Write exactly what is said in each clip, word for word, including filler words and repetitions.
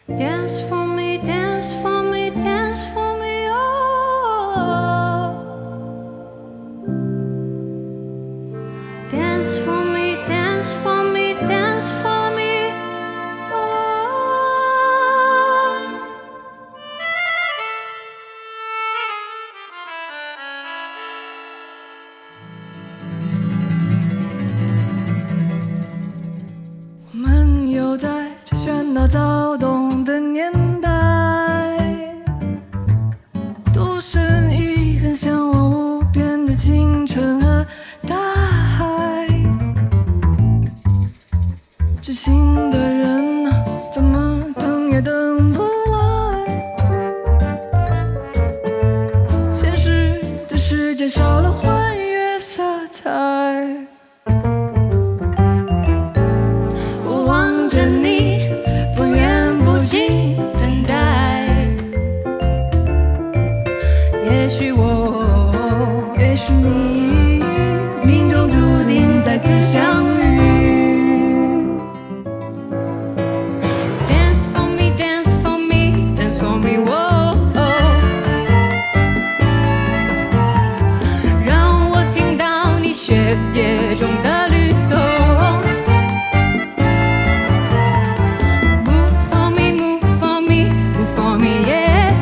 Dance for me, dance for me, dance for me, oh. Dance for me, dance for me, dance for me, oh. 我们又在这喧闹躁动的年代，独身一人向往无边的清晨和大海。知心的人啊，怎么等也等不来。现实的世界少了欢悦色彩。我望着你，不远不近等待。也许我，也许你，命中注定再次相遇。Dance for me, dance for me, dance for me, whoa. 让我听到你血液中的律动。Move for me, move for me, move for me, yeah.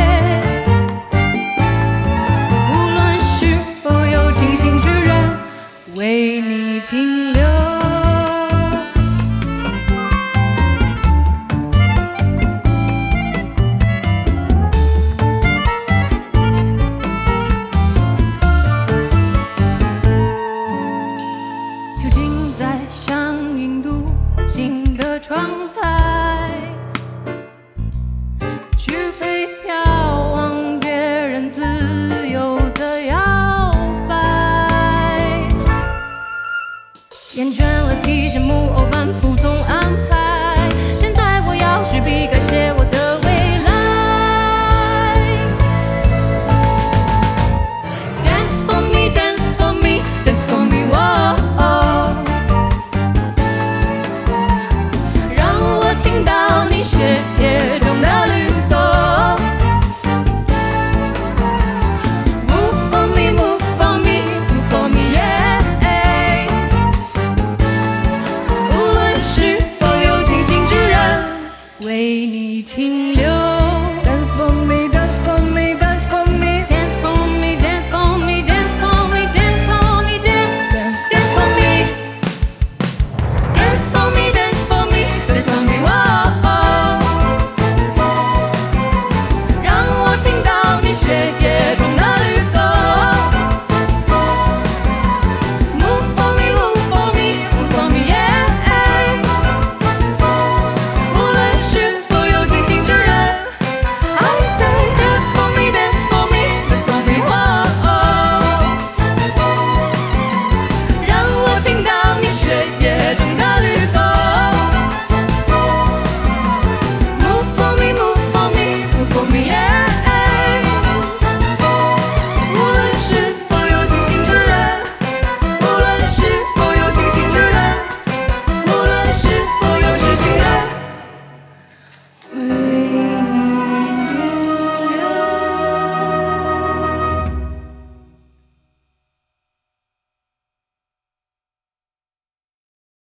无论是否有清醒之人为你停留。囚禁在像印度镜的窗台，只配眺望别人自由的摇摆。厌倦了提线木偶般服从安排，现在我要执笔改写我的未来。Dance for me, dance for me, dance for me, whoa. 让我听到你血液中的律动。Move for me, move for me, move for me, yeah. 无论是否有清醒之人为你停留。